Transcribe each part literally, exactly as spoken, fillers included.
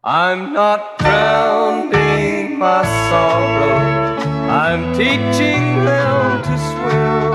I'm not drowning my sorrows, I'm teaching them to swim.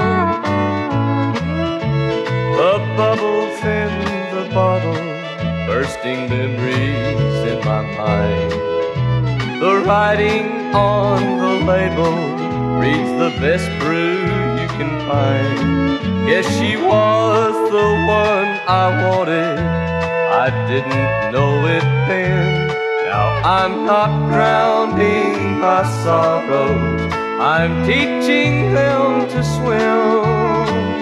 The bubbles in the bottle, bursting memories in my mind. The writing on the label reads the best brew you can find. Guess she was the one I wanted, I didn't know it then. Now I'm not drowning my sorrows, I'm teaching them to swim.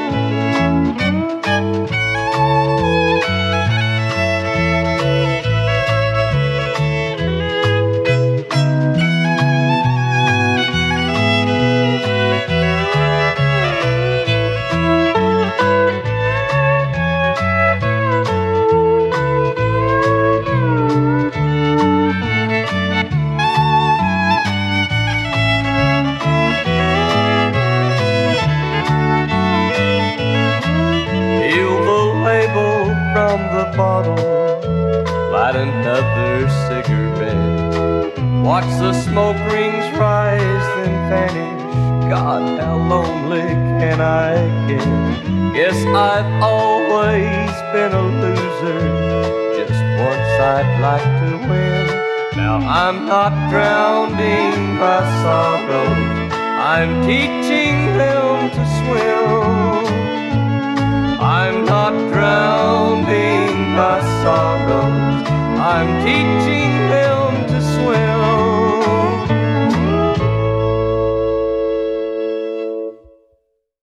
From the bottle, light another cigarette. Watch the smoke rings rise then vanish. God, how lonely can I get? Guess I've always been a loser, just once I'd like to win. Now I'm not drowning my sorrows, I'm teaching them to swim. I'm not drowning my sorrows, I'm teaching